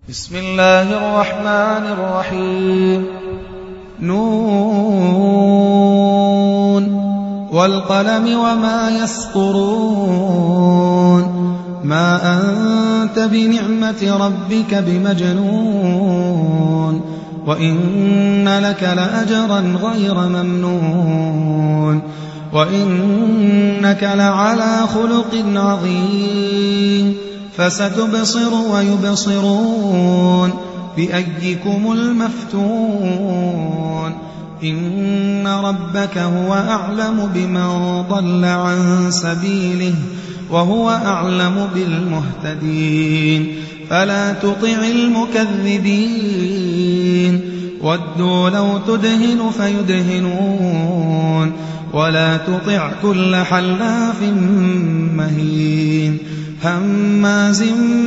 بسم الله الرحمن الرحيم. نون والقلم وما يسطرون ما أنت بنعمة ربك بمجنون وإن لك لأجرا غير ممنون وإنك لعلى خلق عظيم فستبصر ويبصرون بأيكم المفتون إن ربك هو أعلم بمن ضل عن سبيله وهو أعلم بالمهتدين فلا تطع المكذبين ودوا لو تدهن فيدهنون ولا تطع كل حلاف مهين هماز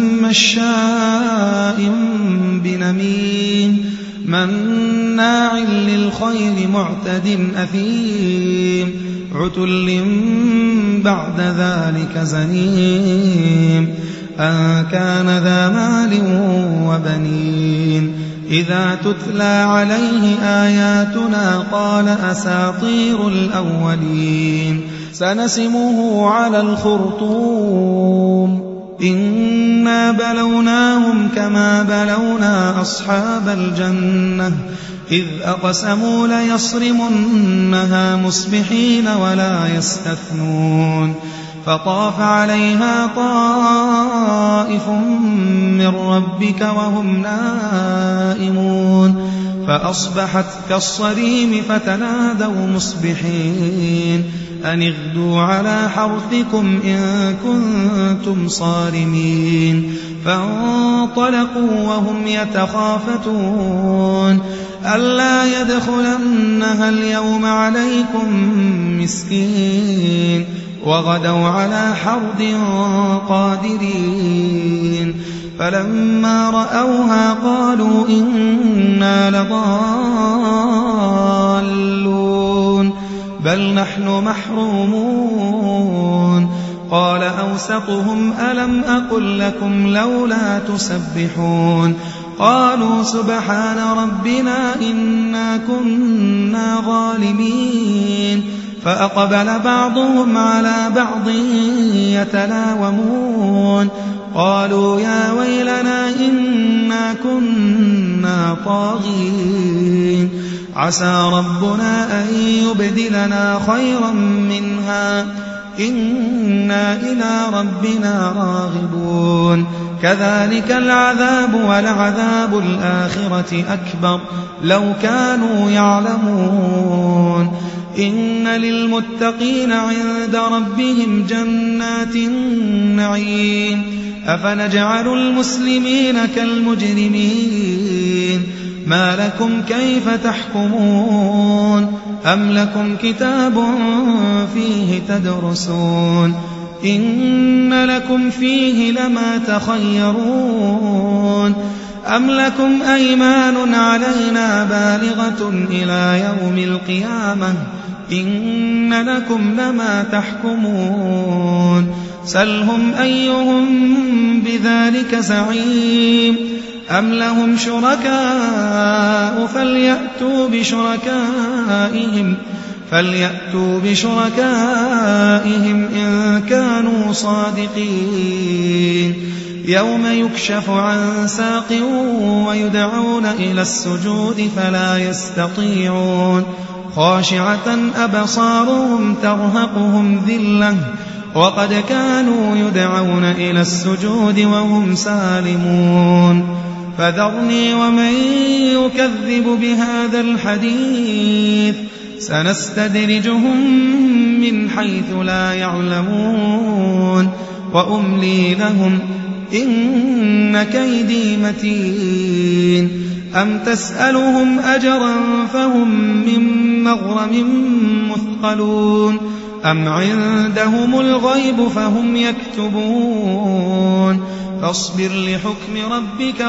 مشاء بنميم مناع للخير معتد أثيم عتل بعد ذلك زنيم أن كان ذا مال وبنين إذا تتلى عليه آياتنا قال أساطير الأولين سنسمه على الخرطوم إنا بلوناهم كما بلونا أصحاب الجنة إذ أقسموا ليصرمنها مصبحين ولا يستثنون فطاف عليها طائف من ربك وهم نائمون فأصبحت كالصريم فتنادوا مصبحين أن اغدوا على حرثكم إن كنتم صارمين فانطلقوا وهم يتخافتون ألا يدخلنها اليوم عليكم مسكين وغدوا على حرد قادرين فلما رأوها قالوا إنا لضالون بل نحن محرومون قال أوسطهم ألم أقل لكم لولا تسبحون قالوا سبحان ربنا إنا كنا ظالمين فأقبل بعضهم على بعض يتلاومون قالوا يا ويلنا إنا كنا طاغين عسى ربنا أن يبدلنا خيرا منها إنا إلى ربنا راغبون كذلك العذاب ولعذاب الآخرة أكبر لو كانوا يعلمون إن للمتقين عند ربهم جنات النعيم أفنجعل المسلمين كالمجرمين ما لكم كيف تحكمون أم لكم كتاب فيه تدرسون إن لكم فيه لما تخيرون أم لكم أيمان علينا بالغة إلى يوم القيامة إن لكم لما تحكمون سلهم أيهم بذلك زعيم أم لهم شركاء فليأتوا بشركائهم إن كانوا صادقين يوم يكشف عن ساق ويدعون إلى السجود فلا يستطيعون خاشعة أبصارهم ترهقهم ذلة وقد كانوا يدعون إلى السجود وهم سالمون فذرني ومن يكذب بهذا الحديث سنستدرجهم من حيث لا يعلمون وأملي لهم إن كيدي متين أم تسألهم أجرا فهم من مغرم مثقلون أم عندهم الغيب فهم يكتبون فاصبر لحكم ربك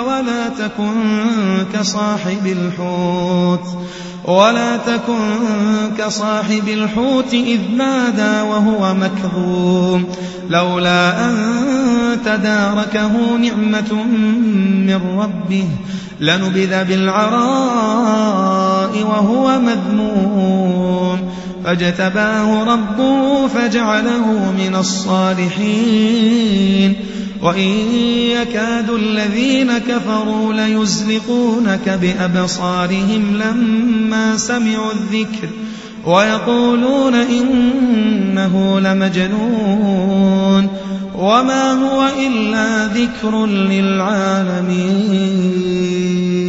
ولا تكن كصاحب الحوت إذ نادى وهو مكظوم لولا أن تداركه نعمة من ربه لنبذ بالعراء وهو مذموم فاجتباه ربه فجعله من الصالحين وإن يكاد الذين كفروا ليزلقونك بأبصارهم لما سمعوا الذكر ويقولون إنه لمجنون وما هو إلا ذكر للعالمين.